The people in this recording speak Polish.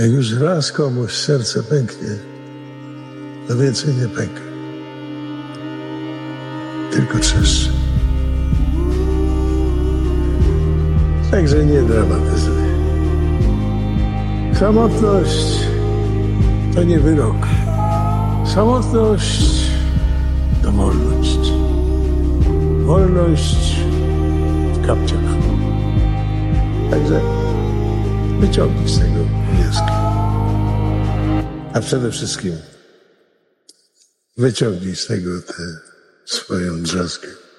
Jak już raz komuś serce pęknie, to więcej nie pęka. Tylko trzeszczy. Także nie dramatyzuj. Samotność to nie wyrok. Samotność to wolność. Wolność w kapciach. Także wyciągnij z tego wnioski. A przede wszystkim wyciągnij z tego tę swoją drzazgę.